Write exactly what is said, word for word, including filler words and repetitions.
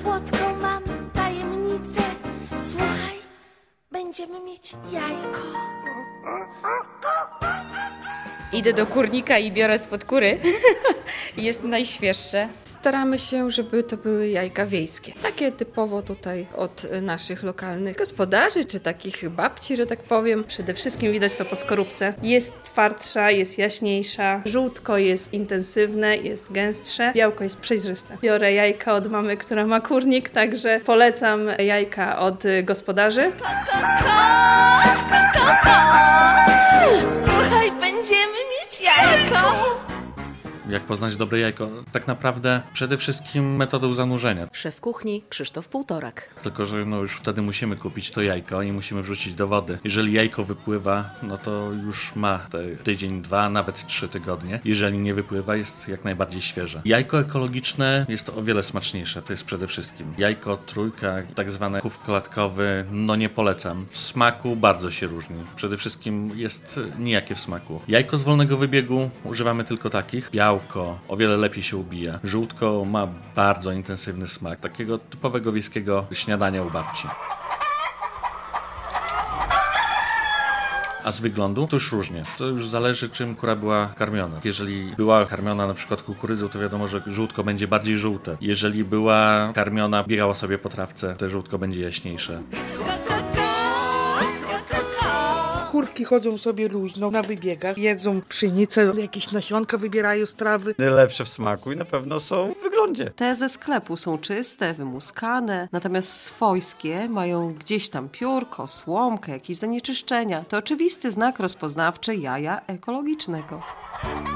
słodką mam tajemnicę. Słuchaj, będziemy mieć jajko. Idę do kurnika i biorę spod kury. Jest najświeższe. Staramy się, żeby to były jajka wiejskie. Takie typowo tutaj od naszych lokalnych gospodarzy, czy takich babci, że tak powiem. Przede wszystkim widać to po skorupce. Jest twardsza, jest jaśniejsza. Żółtko jest intensywne, jest gęstsze. Białko jest przejrzyste. Biorę jajka od mamy, która ma kurnik, także polecam jajka od gospodarzy. Słuchaj, będziemy mieć jajko. Jak poznać dobre jajko? Tak naprawdę przede wszystkim metodą zanurzenia. Szef kuchni Krzysztof Półtorak. Tylko że no już wtedy musimy kupić to jajko i musimy wrzucić do wody. Jeżeli jajko wypływa, no to już ma te tydzień, dwa, nawet trzy tygodnie. Jeżeli nie wypływa, jest jak najbardziej świeże. Jajko ekologiczne jest o wiele smaczniejsze, to jest przede wszystkim. Jajko trójka, tak zwany chów klatkowy, no nie polecam. W smaku bardzo się różni. Przede wszystkim jest nijakie w smaku. Jajko z wolnego wybiegu używamy tylko takich. Białko o wiele lepiej się ubija. Żółtko ma bardzo intensywny smak, takiego typowego wiejskiego śniadania u babci. A z wyglądu to już różnie. To już zależy, czym kura była karmiona. Jeżeli była karmiona na przykład kukurydzą, to wiadomo, że żółtko będzie bardziej żółte. Jeżeli była karmiona, biegała sobie po trawce, to żółtko będzie jaśniejsze. Kurki chodzą sobie luźno na wybiegach, jedzą pszenicę, jakieś nasionka wybierają z trawy. Lepsze w smaku i na pewno są w wyglądzie. Te ze sklepu są czyste, wymuskane, natomiast swojskie mają gdzieś tam piórko, słomkę, jakieś zanieczyszczenia. To oczywisty znak rozpoznawczy jaja ekologicznego.